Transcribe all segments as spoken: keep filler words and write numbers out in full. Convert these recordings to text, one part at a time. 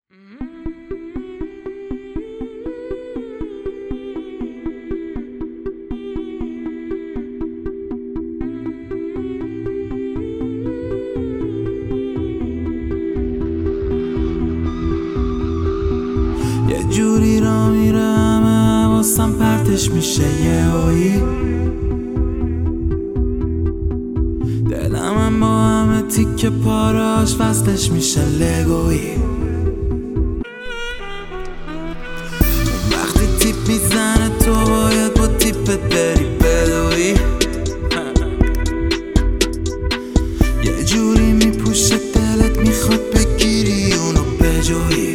یه جوری را میرم حواسم پرتش میشه یه هایی، دلم با همه تیکه پاراش وصلش میشه لگویی. وقتی تیپ میزنه تو باید با تیپت بری بدوی، یه جوری میپوشه دلت میخواد بگیری اونو بجویی.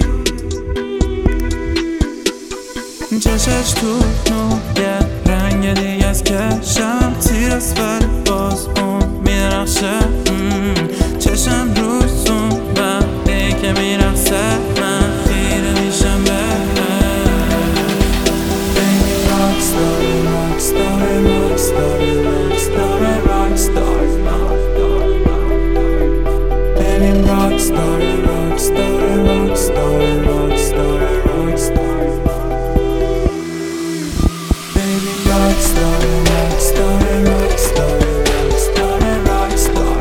چشش تو نوگه رنگ دیگه از کشم تیر است ولی باز اون میرخشه. چشم روزون وقتی که میرخصه من خیره میشم به Baby rockstar, rockstar, rockstar, rockstar, rockstar Baby rockstar, rockstar, rockstar, rockstar, rockstar Rockstar, rockstar, rockstar, rockstar, rockstar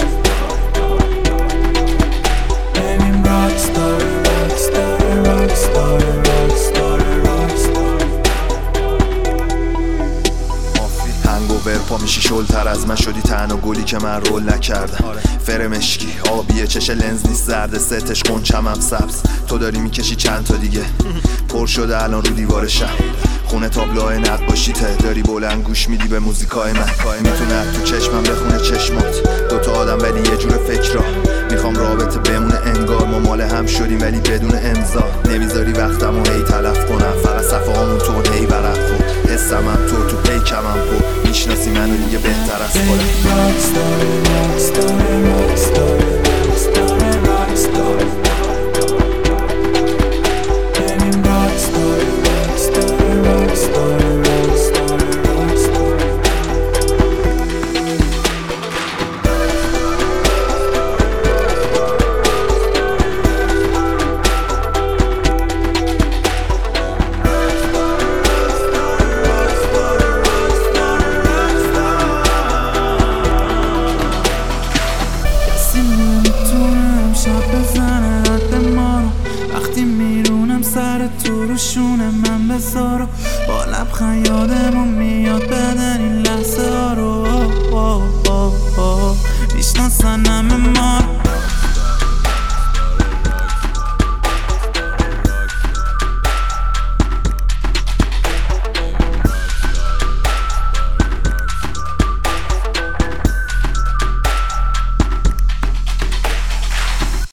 Baby rockstar, rockstar, rockstar, rockstar, rockstar هنگوور پا میشی شلتر از من شدی تنها گلی که من رول نکردم. فرمشکی آبیه چش لنز نیست زرد ستش قنچم هم سبز. تو داری میکشی چند تا دیگه پر شده الان رو دیوار شهر. خونه تابلوهای نقاشیته داری بلند گوش میدی به موزیکای من. میتونه تو چشمم بخونه چشمات دوتا آدم ولی یه جور فکر را. میخوام رابطه بمونه انگار ما مال هم شدیم ولی بدون امضا. نمیذاری وقتمو هی تلف کنم فقط صفحه هامون تو هی ورق کن. حسم هم تو تو پیکم هم پو میشناسی منو دیگه بهتر از خودم. وقتی میرونم سر تو رو شونه من بذارو با لبخند یادمون